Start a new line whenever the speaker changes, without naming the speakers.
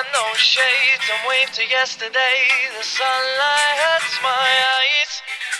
no shade, don't wave to yesterday. The sunlight hurts my eyes.